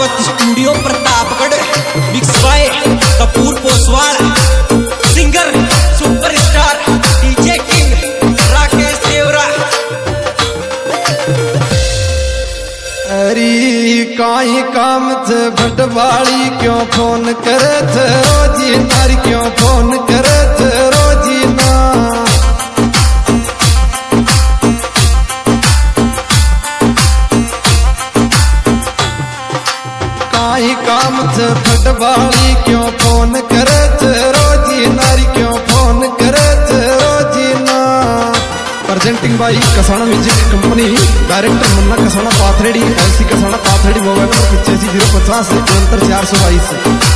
बकड़ावत studio Pratapgarh, mix by Kapoor Poswal, singer superstar DJ king Rakesh Devra. अरे काई काम थे भटवाड़ी क्यों फोन करे थे रोजी नारी क्यों फोन करे थे रोजी ना। काई काम थे भटवाड़ी क्यों फोन करे थे रोजी नारी क्यों फोन करे थे रोजी ना। Presenting by Kasana music company, director Munna Kasana Pathredi, LC Kasana Pathredi, mobile number 85 050 422।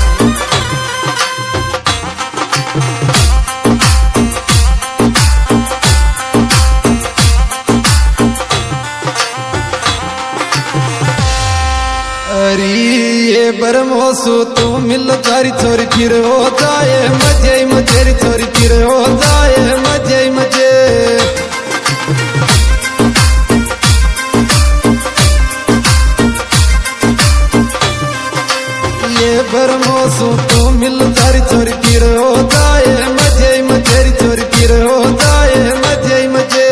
अरे ये बरमोसू तू मिल तारी छोरी फिर हो जाए मजे मजेरी छोरी फिर हो जाए मजे मजे। ये बरमोसू तू मिल तारी छोरी फिर हो जाए मजे मजेरी छोरी फिर हो जाए मजे मजे।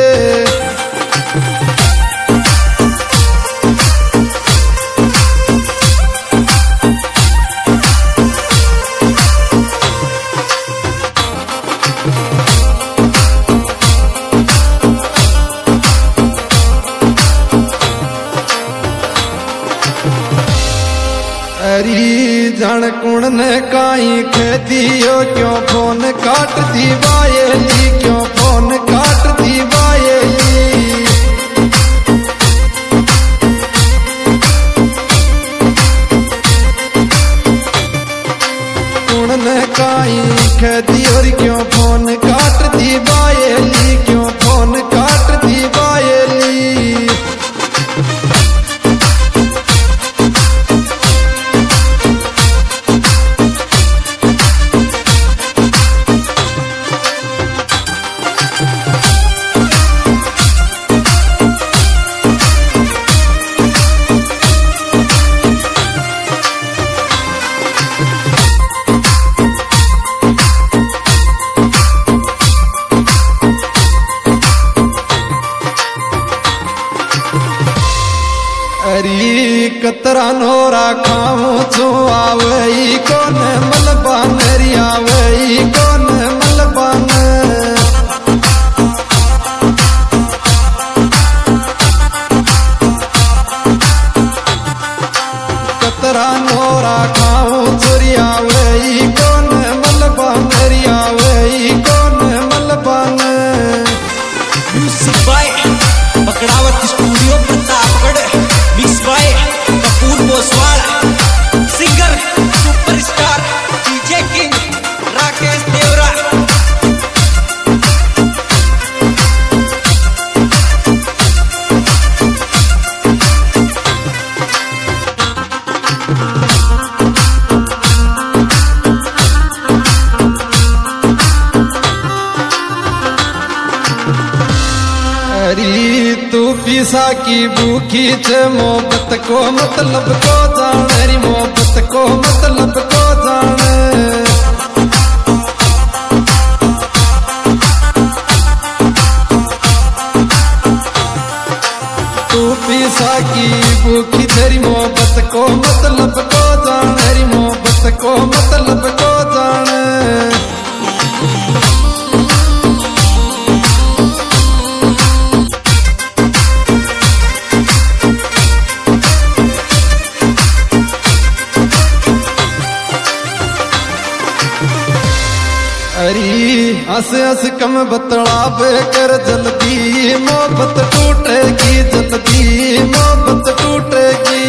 अरे जन कुण ने काई खेदियो क्यों फोन काट दी बायली क्यों फोन काट दी बायली। कुण ने काई खेदियो क्यों फोन काट दी बायली क्यों फोन काट दी बायली। अरे कतरा नोरा खाऊं छू आवई कौन मलबान री आवई कौन मलबान। कतरा नोरा खाऊं चोरी आवई कौन मलबान री आवई कौन मलबान। Music by Bakdawat studio Pratapgarh, mix by Kapoor Poswal, singer superstar DJ king Rakesh Devra. अरे तू पिसा की भूखी छे मोहब्बत को मतलब को जान री मोहब्बत को मतलब को जान। तू पिसा की भूखी तेरी मोहब्बत को मतलब को जान री मोहब्बत को मतलब को जान। अरे हंस हंस कम बतलाब कर जल्दी मोहब्बत टूटेगी जल्दी मोहब्बत टूटेगी।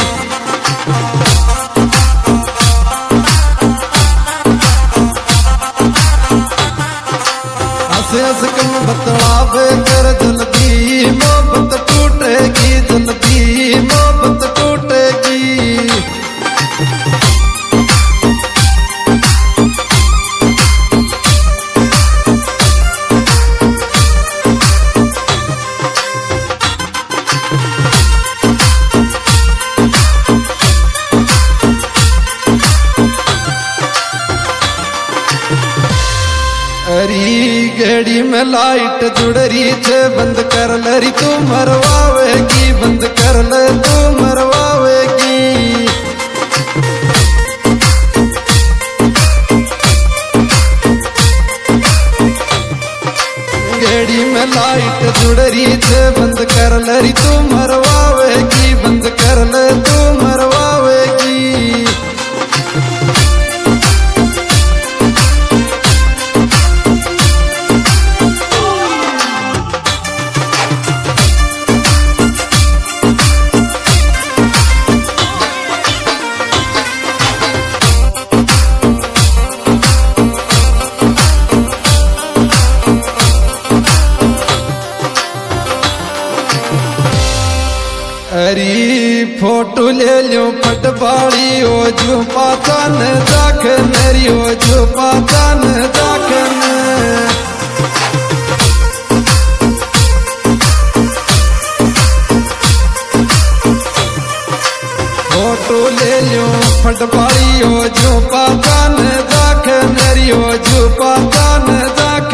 हंस हंस कम बतलाब कर जल्दी मोहब्बत टूटेगी जल्दी मोहब्बत टूटेगी। अरी गेड़ी में लाइट जुड़ रही छे, बंद कर लरी तू मरवावेगी, बंद कर ले तू मरवावेगी। गेड़ी में लाइट जुड़ रही छे, बंद कर लरी तू मरवावेगी, बंद कर ले तू मरवावेगी। अरी फोटो ले लो फटबाड़ी, ओ जो पाचन जाख मेरी, ओ जो पाचन जाख। फोटो ले लो फटबाड़ी, ओ जो पाचन जाख मेरी, ओ जो पाचन जाख।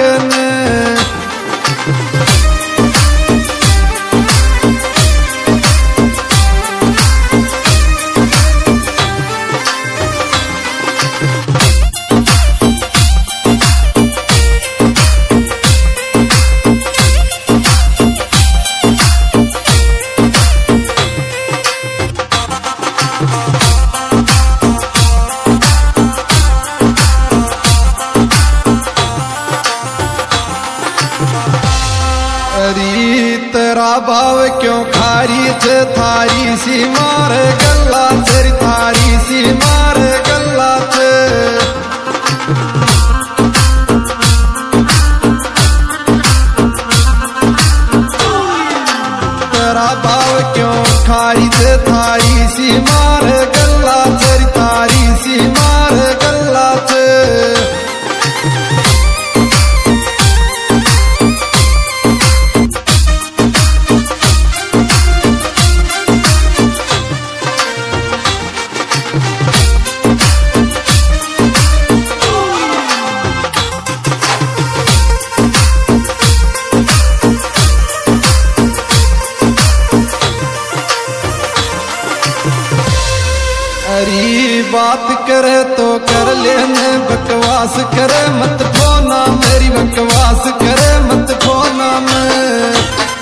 अरी तेरा भाव क्यों खारी छे, थारी सी मार गल्ला तेरी, थारी सी मार गल्ला छे। तेरा भाव क्यों खारी छे, थारी सी मार गल्ला तेरी, थारी सी मार गल्ला छे। अरी बात करे तो कर लेने, बकवास करे मत फोना मेरी, बकवास करे मत फोना में।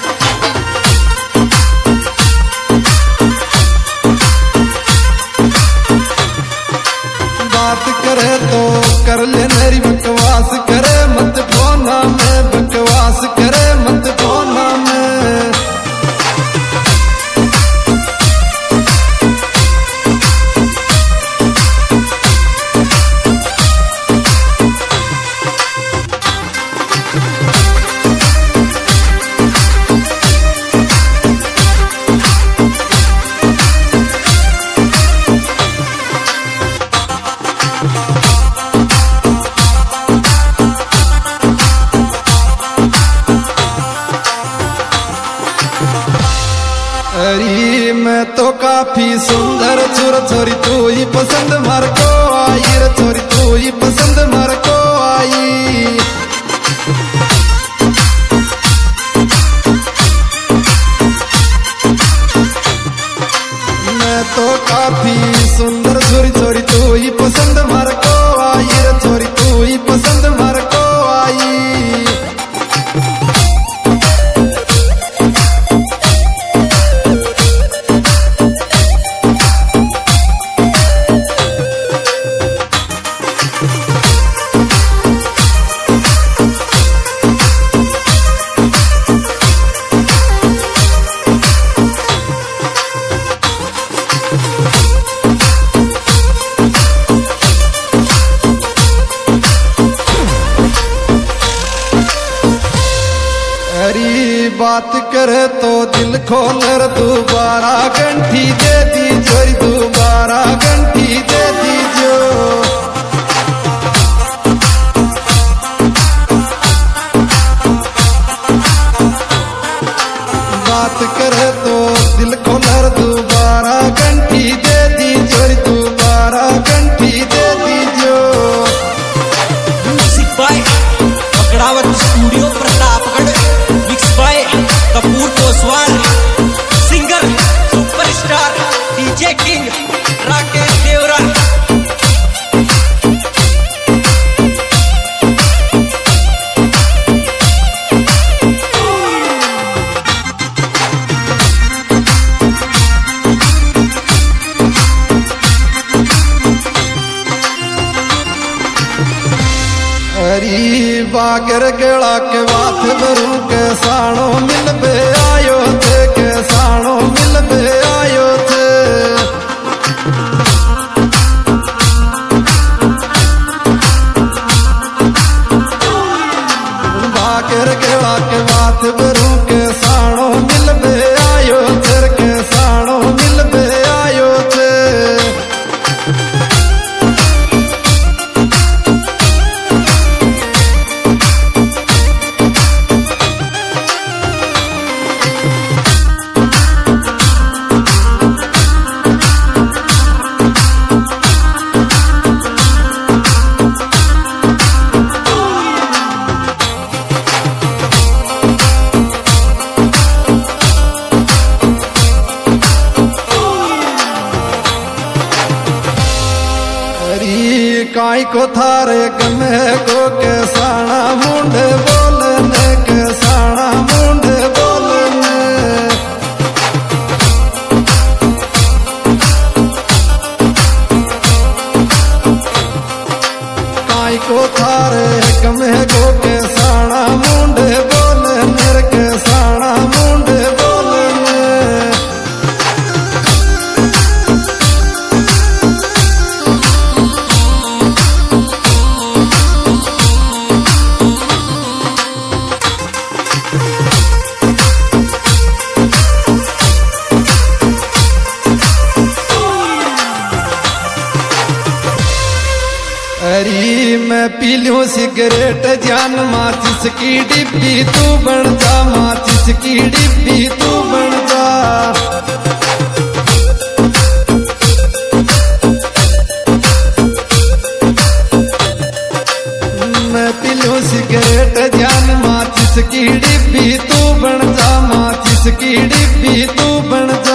बात करे तो कर ले मेरी, बकवास करे मत फोना में, बकवास करे मत फोना में। अरी मैं तो काफी सुंदर छोर, छोरी तू ही पसंद मार को आई रे, छोरी तू ही पसंद मार को आई। मैं तो काफी सुंदर छोरी, छोरी तू ही पसंद मार को आई रे, छोरी तू ही पसंद मार को आई। अरी बात करे तो दिल खोल दोबारा घंटी दे दी जोरी, दोबारा घंटी दे दी जो। बात करे तो दिल खोल दोबारा घंटी दे दी जोरी, दोबारा घंटी दे दी जो। Music by Poswal, singer superstar DJ king Rakesh Devra. हरी बागर गेड़ा के बात बरू के साणो मिलबे आयो थे, के साणो मिलबे आयो थे। बागर गेड़ा के बात बरू के साणो मिलबे आयो थे, के साणो मिलबे आयो थे। काई को थारे गमे को के साणा मुंड बोलने, के साणा मुंड बोलने। काई को थारे गमे को के साणा मुंड बोलने, के साणा मुंड बोलने। अरे मैं पी लूं सिगरेट जान माचिस की डिब्बी तू बन जा, माचिस की डिब्बी तू बन जा। मैं पी लूं सिगरेट जान माचिस की डिब्बी तू बन जा, माचिस की डिब्बी तू बन जा।